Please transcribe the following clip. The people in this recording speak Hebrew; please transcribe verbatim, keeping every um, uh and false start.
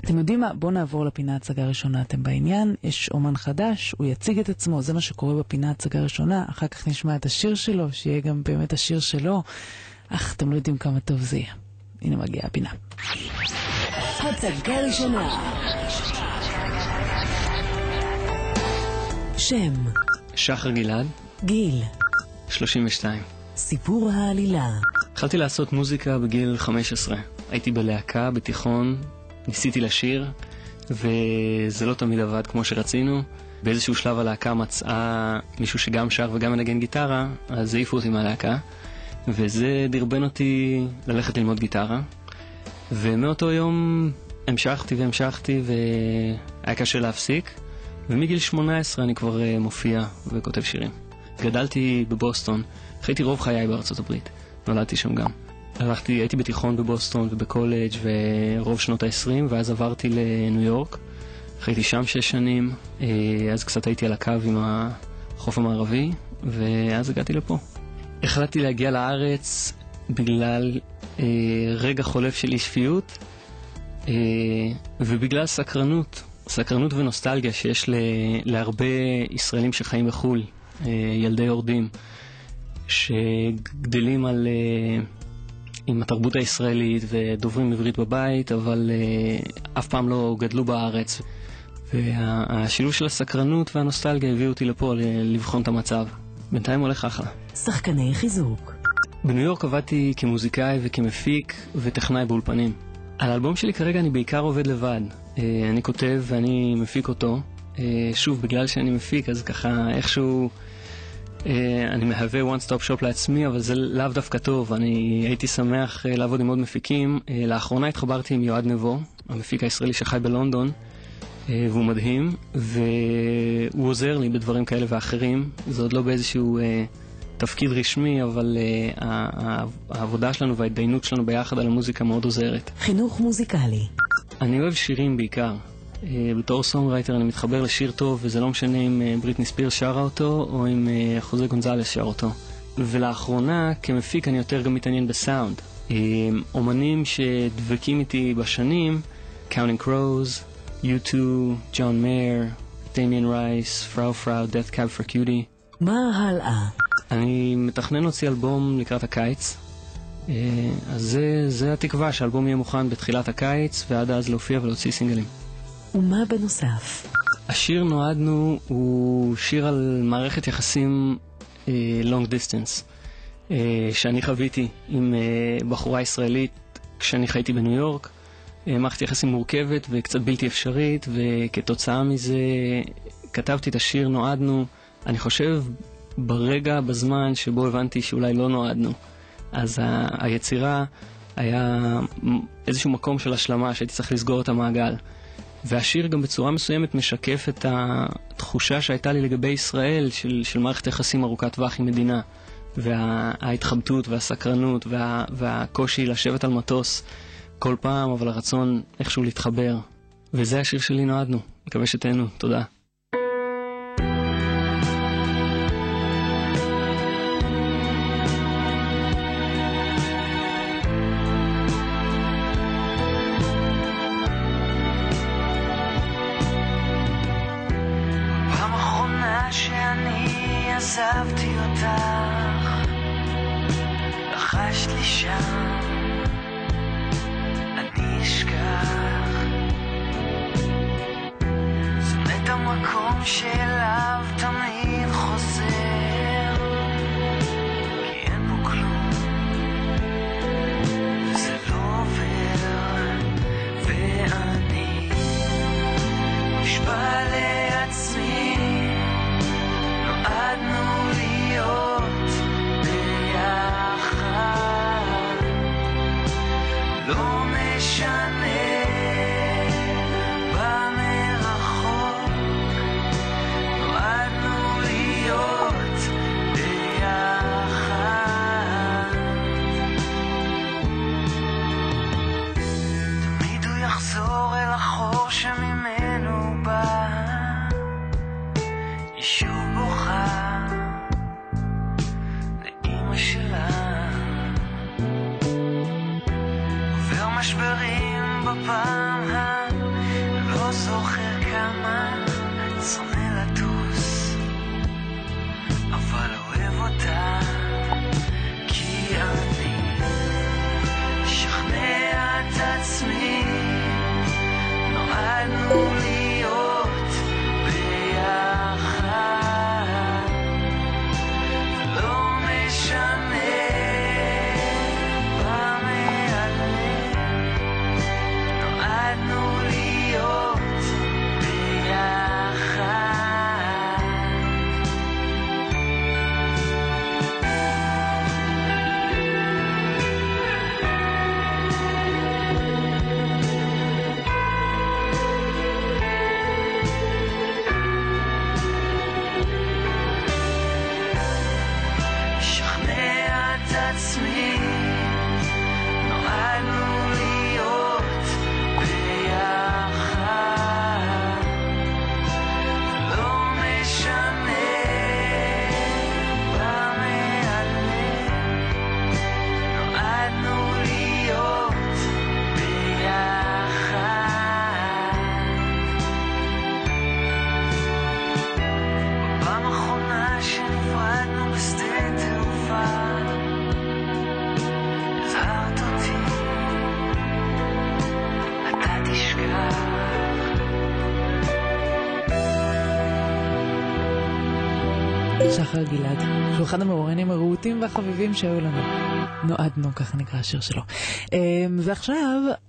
אתם יודעים מה? בואו נעבור לפינה הצגה הראשונה. אתם בעניין, יש אומן חדש, הוא יציג את עצמו, זה מה שקורה בפינה הצגה הראשונה, אחר כך נשמע את השיר שלו, שיהיה גם באמת השיר שלו. אך, אתם לא יודעים כמה טוב זה יהיה. הנה מגיעה הפינה. הצגה ראשונה. שם. שחר גלעד. גיל. שלושים ושתיים. סיפור העלילה. התחלתי לעשות מוזיקה בגיל חמש עשרה. הייתי בלהקה, בתיכון, ניסיתי לשיר, וזה לא תמיד עבד כמו שרצינו. באיזשהו שלב הלהקה מצאה מישהו שגם שר וגם מנגן גיטרה, אז העיפו אותי מהלהקה, וזה דרבן אותי ללכת ללמוד גיטרה. ומאותו יום המשכתי והמשכתי, והיה קשה להפסיק. ומגיל שמונה עשרה אני כבר מופיע וכותב שירים. גדלתי בבוסטון, חייתי רוב חיי בארצות הברית, נולדתי שם גם. הלכתי, הייתי בתיכון בבוסטון ובקולג' ורוב שנות ה-עשרים, ואז עברתי לניו יורק, חייתי שם שש שנים, אז קצת הייתי על הקו עם החוף המערבי, ואז הגעתי לפה. החלטתי להגיע לארץ בגלל אה, רגע חולף של אי שפיות, אה, ובגלל סקרנות, סקרנות ונוסטלגיה שיש ל, להרבה ישראלים שחיים בחול, אה, ילדי יורדים, שגדלים על, אה, עם התרבות הישראלית ודוברים עברית בבית, אבל אה, אף פעם לא גדלו בארץ. והשילוב של הסקרנות והנוסטלגיה הביאו אותי לפה לבחון את המצב. בינתיים הולך אחלה. שחקני חיזוק. בניו יורק עבדתי כמוזיקאי וכמפיק וטכנאי באולפנים. על האלבום שלי כרגע אני בעיקר עובד לבד. אני כותב ואני מפיק אותו. שוב, בגלל שאני מפיק, אז ככה איכשהו אני מהווה one stop shop לעצמי, אבל זה לאו דווקא טוב. אני הייתי שמח לעבוד עם עוד מפיקים. לאחרונה התחברתי עם יועד נבו, המפיק הישראלי שחי בלונדון, והוא מדהים, והוא עוזר לי בדברים כאלה ואחרים. זה עוד לא באיזשהו תפקיד רשמי, אבל העבודה שלנו וההתדיינות שלנו ביחד על המוזיקה מאוד עוזרת. חינוך מוזיקלי. אני אוהב שירים בעיקר. בתור סונגרייטר אני מתחבר לשיר טוב, וזה לא משנה אם בריטני ספירס שרה אותו או אם חוזה גונזלס שר אותו. ולאחרונה כמפיק אני יותר גם מתעניין בסאונד. אומנים שדבקים איתי בשנים, Counting Crows, יו טו, ג'ון מייר, דמיאן רייס, פראו פראו, Death Cab for Cutie. מה הלאה? אני מתכנן להוציא אלבום לקראת הקיץ, אז זה, זה התקווה שהאלבום יהיה מוכן בתחילת הקיץ, ועד אז להופיע ולהוציא סינגלים. ומה בנוסף? השיר נועדנו הוא שיר על מערכת יחסים uh, long distance, uh, שאני חוויתי עם uh, בחורה ישראלית כשאני חייתי בניו יורק. מערכת יחסים מורכבת וקצת בלתי אפשרית, וכתוצאה מזה כתבתי את השיר נועדנו, אני חושב ברגע, בזמן שבו הבנתי שאולי לא נועדנו. אז ה- היצירה היה איזשהו מקום של השלמה שהייתי צריך לסגור את המעגל. והשיר גם בצורה מסוימת משקף את התחושה שהייתה לי לגבי ישראל של, של מערכת יחסים ארוכת טווח עם מדינה, וההתחבטות והסקרנות וה, והקושי לשבת על מטוס כל פעם, אבל הרצון איכשהו להתחבר. וזה השיר שלי נועדנו. מקווה שתהנו. תודה. פעם אחרונה שאני עזבתי אותך, לחשת לי שם אני אשכח, שונא את המקום שאליו תמיד חוזר, כי אין פה כלום וזה לא עובר, ואני נשבע לעצמי נועדנו להיות ביחד, לא משנה במרחוק, נועדנו להיות ביחד. תמיד הוא יחזור אל החור שממנו בא, היא שוב בוכה לאמא שלה, עובר משברים בפעם שחר גלעד, שהוא אחד המעוריינים הרהוטים והחביבים שהיו לנו. נועדנו, ככה נקרא השיר שלו. ועכשיו